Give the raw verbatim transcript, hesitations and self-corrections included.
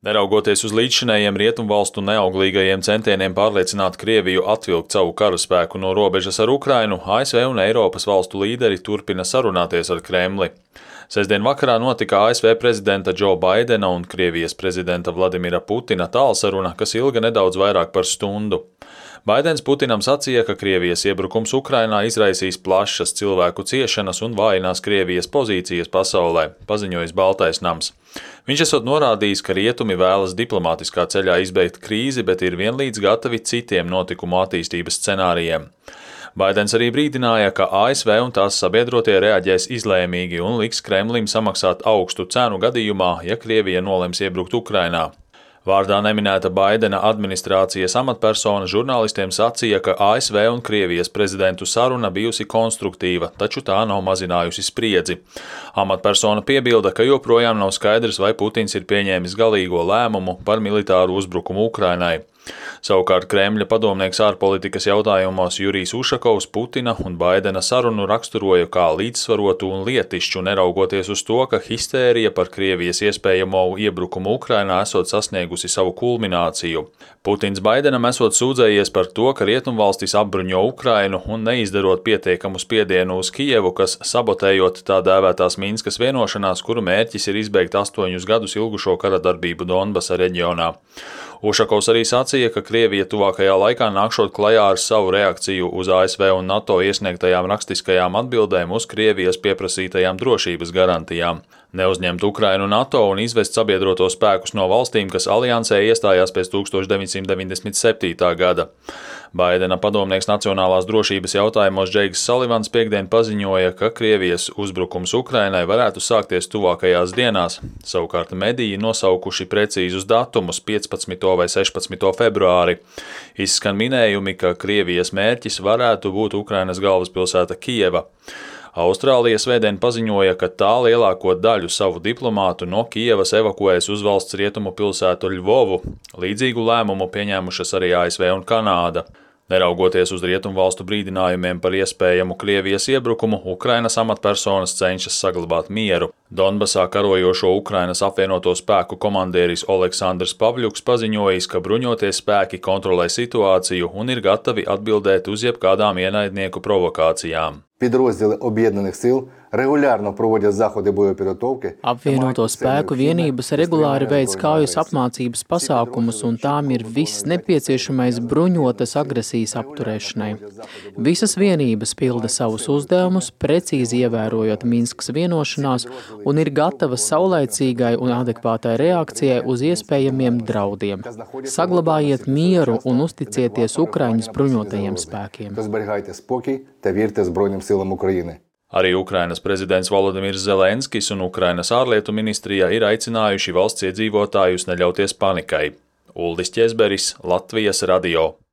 Neraugoties uz līdzšinējiem rietumvalstu neauglīgajiem centieniem pārliecināt Krieviju atvilkt savu karaspēku no robežas ar Ukrainu, A S V un Eiropas valstu līderi turpina sarunāties ar Kremli. Sestdien vakarā notika A S V prezidenta Džo Baidena un Krievijas prezidenta Vladimira Putina tālsaruna, kas ilga nedaudz vairāk par stundu. Baidens Putinam sacīja, ka Krievijas iebrukums Ukrainā izraisīs plašas cilvēku ciešanas un vājinās Krievijas pozīcijas pasaulē, paziņojis Baltais nams. Viņš esot norādījis, ka rietumi vēlas diplomātiskā ceļā izbeigt krīzi, bet ir vienlīdz gatavi citiem notikumu attīstības scenārijiem. Baidens arī brīdināja, ka A S V un tās sabiedrotie reaģēs izlēmīgi un liks Kremlim samaksāt augstu cenu gadījumā, ja Krievija nolems iebrukt Ukrainā. Vārdā neminēta Baidena administrācijas amatpersona žurnālistiem sacīja, ka A S V un Krievijas prezidentu saruna bijusi konstruktīva, taču tā nav mazinājusi spriedzi. Amatpersona piebilda, ka joprojām nav skaidrs, vai Putins ir pieņēmis galīgo lēmumu par militāru uzbrukumu Ukrainai. Savukārt Kremļa padomnieks ārpolitikas jautājumos Jurijs Ušakovs Putina un Baidena sarunu raksturoja kā līdzsvarotu un lietišķu, neraugoties uz to, ka histērija par Krievijas iespējamo iebrukumu Ukrainā esot sasniegusi savu kulmināciju. Putins Baidenam esot sūdzējies par to, ka rietumvalstis apbruņo Ukrainu un neizdarot pietiekamu spiedienu uz Kijevu, kas sabotējot tā dēvētās Minskas vienošanās, kuru mērķis ir izbeigt astoņus gadus ilgušo kara darbību Donbasa reģionā. Ušakovs arī sacīja, ka Krievija tuvākajā laikā nākšot klajā ar savu reakciju uz A S V un NATO iesniegtajām rakstiskajām atbildēm uz Krievijas pieprasītajām drošības garantijām. Neuzņemt Ukrainu NATO un izvest sabiedroto spēkus no valstīm, kas aliansē iestājās pēc tūkstoš deviņsimt deviņdesmit septītā gada. Baidena padomnieks nacionālās drošības jautājumos Džeiks Salivans piekdien paziņoja, ka Krievijas uzbrukums Ukrainai varētu sākties tuvākajās dienās. Savukārt mediji nosaukuši precīzus datumus piecpadsmito vai sešpadsmito februāri. Izskan minējumi, ka Krievijas mērķis varētu būt Ukrainas galvaspilsēta Kijeva. Austrālija svētdien paziņoja, ka tā lielāko daļu savu diplomātu no Kijevas evakuēs uz valsts rietumu pilsētu Ļvovu. Līdzīgu lēmumu pieņēmušas arī A S V un Kanāda. Neraugoties uz rietumvalstu brīdinājumiem par iespējamu Krievijas iebrukumu, Ukrainas amatpersonas cenšas saglabāt mieru. Donbasā karojošo Ukrainas apvienoto spēku komandieris Oleksandrs Pavļuks paziņojis, ka bruņotie spēki kontrolē situāciju un ir gatavi atbildēt uz jebkādām ienaidnieku provokācijām. Підрозділи об'єднаних сил регулярно проводять заходи боєпідготовки. Apvienoto spēku vienības regulāri veic kaujas apmācības pasākumus, un tām ir viss nepieciešamais bruņotas agresijas apturēšanai. Visas vienības pilda savus uzdevumus, precīzi ievērojot Minskas vienošanās, un ir gatavas saulaicīgai un adekvātai reakcijai uz iespējamiem draudiem. Saglabājiet mieru un uzticieties Ukraiņas bruņotajiem spēkiem. Зберігайте спокій та вірте Збройним силам України. Arī Ukrainas prezidents Volodimirs Zelenskis un Ukrainas ārlietu ministrija ir aicinājuši valsts iedzīvotājus neļauties panikai. Uldis Ķezberis, Latvijas radio.